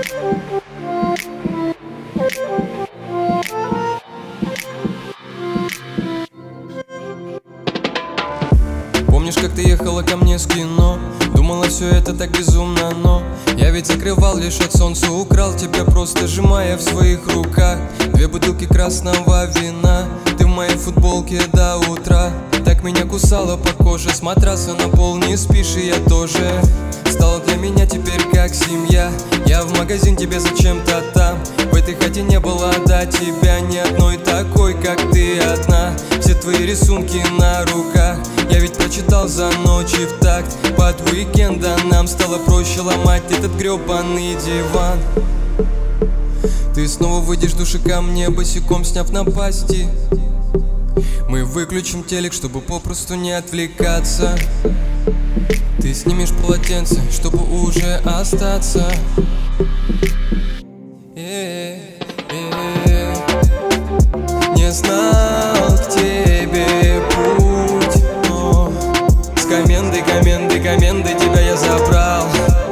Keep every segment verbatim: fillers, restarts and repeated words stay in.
Помнишь, как ты ехала ко мне с кино? Думала, все это так безумно, но я ведь закрывал лишь от солнца, украл тебя, просто сжимая в своих руках две бутылки красного вина. Ты в моей футболке до утра. Так меня кусала по коже, с матраса на пол не спишь, и я тоже. Стала для меня теперь как семья. Я в магазин тебе зачем-то там. В этой хате не было до тебя ни одной такой, как ты одна. Все твои рисунки на руках я ведь прочитал за ночи в такт. Под уикенда нам стало проще ломать этот гребаный диван. Ты снова выйдешь в душе ко мне, босиком сняв напасти. Мы выключим телек, чтобы попросту не отвлекаться. Ты снимешь полотенце, чтобы уже остаться. Э-э-э. Не знал к тебе путь, но с коменды, коменды, коменды тебя я забрал.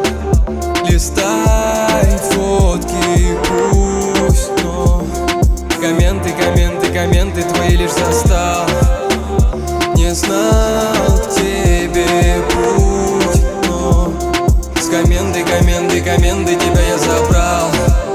Листай фотки пусть, но комменты, комменты, комменты твои лишь застал. Не знал к тебе путь, но с коменды, коменды, коменды тебя я забрал.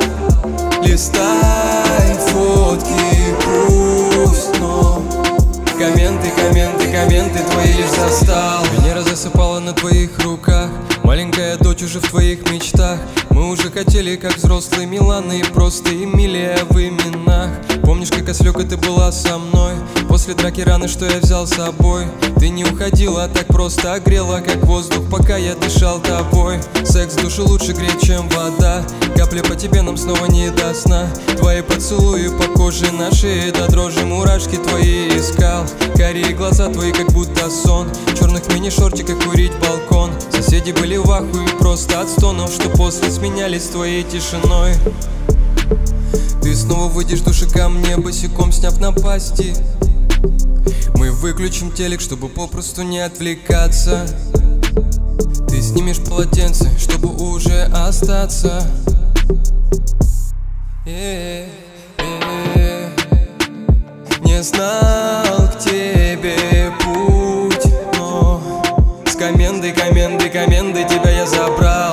Листай фотки пусть, но комменты, комменты, комменты твои лишь застал. Венера засыпала на твоих руках, маленькая дочь уже в твоих мечтах. Мы уже хотели, как взрослые Миланы, и просто Эмилия в именах. Помнишь, как ослёка ты была со мной после драки раны, что я взял с собой? Ты не уходила, так просто огрела, как воздух, пока я дышал тобой. Секс в душе лучше греть, чем вода. Капля по тебе нам снова не до сна. Твои поцелуи по коже на шее, до дрожи мурашки твои искал. Карие глаза твои, как будто сон. В черных мини-шортиках курить балкон. Соседи были в ахуе просто от стонов, что после сменялись твоей тишиной. Ты снова выйдешь в душе ко мне, босиком сняв напасти. Мы выключим телек, чтобы попросту не отвлекаться. Ты снимешь полотенце, чтобы уже остаться. Э-э-э. Не знал к тебе путь, но с коменды, коменды, коменды тебя я забрал.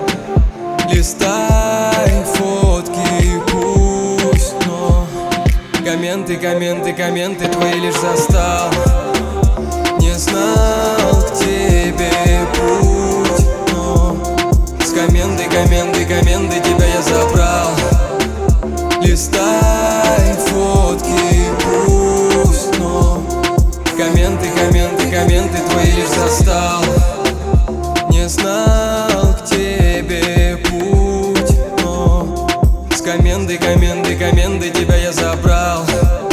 Листай фотки пусть, но комменты, комменты, комменты твои лишь застал. Не знал к тебе путь, но с коменды, коменды, коменды тебя я забрал. Листай фотки пусть, но комменты, комменты, коменты твои лишь застал. Не знал к тебе путь, но с коменды, коменды, коменды тебя я забрал.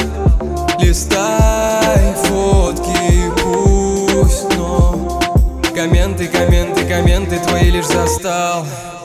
Листай фотки пусть, но комменты, комменты, коменты твои лишь застал.